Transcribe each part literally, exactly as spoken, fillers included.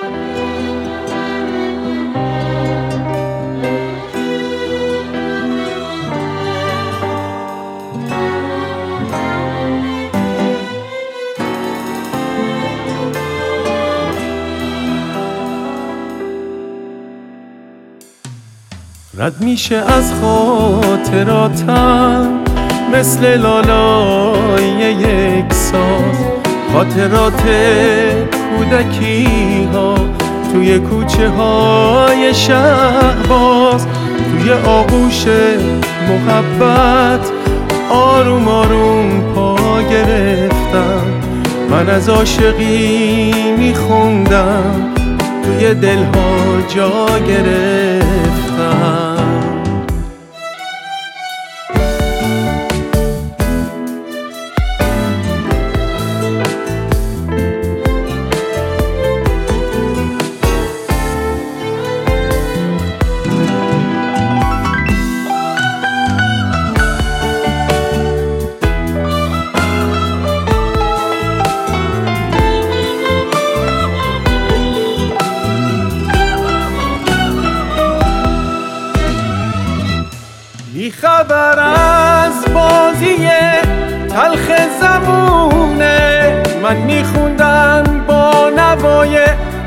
رد میشه از خاطراتم مثل لالای یک ساز، خاطرات کودکی ها توی کوچه های شهباز، توی آغوش محبت آروم آروم پا گرفتم. من از عاشقی میخوندم، توی دلها جا گرفتم. بی خبر از بازی تلخ زمونه، من میخوندم با نوای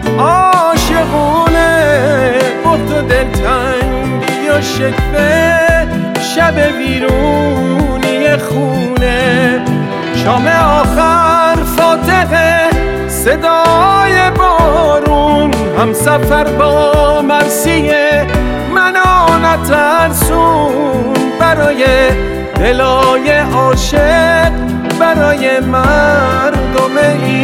عاشقونه. بخت و دلتنگی و شکوه، شب ویرونی خونه. شام آخر فاتحه، صدای بارون، هم سفر با مرسیه منو نترسون. برای دلای عاشق، برای مردم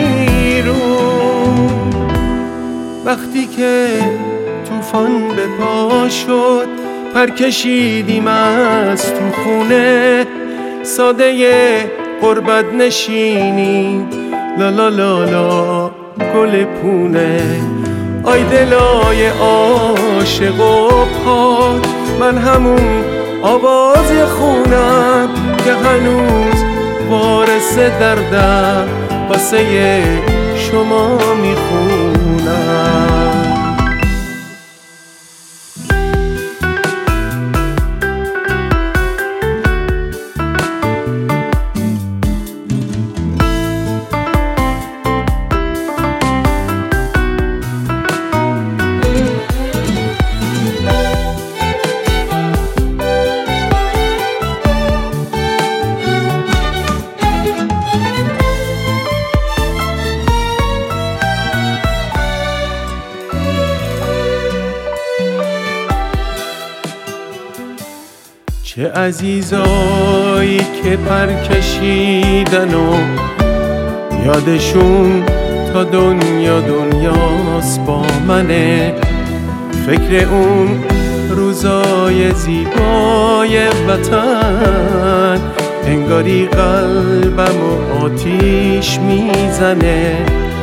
ایرون. وقتی که طوفان به پا شد، پر کشیدیم از تو خونه. ساده غربت نشینیم، لا لا لا لا گل پونه. آی دلای عاشق و پاک، من همون آواز خونم که هنوز وارث دردم واسه شما میخونم. چه عزیزایی که پر کشیدن و یادشون تا دنیا دنیاست با منه. فکر اون روزای زیبای وطن، انگاری قلبم و آتیش میزنه.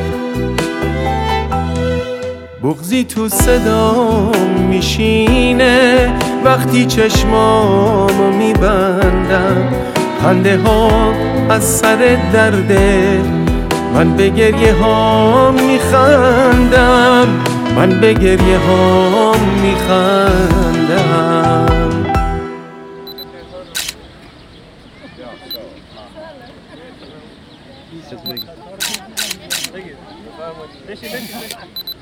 بغضی تو صدام میشینه وقتی چشمامو میبندم. خنده ها از سر درده، من به گریه هام میخندم. من به گریه هام میخندم.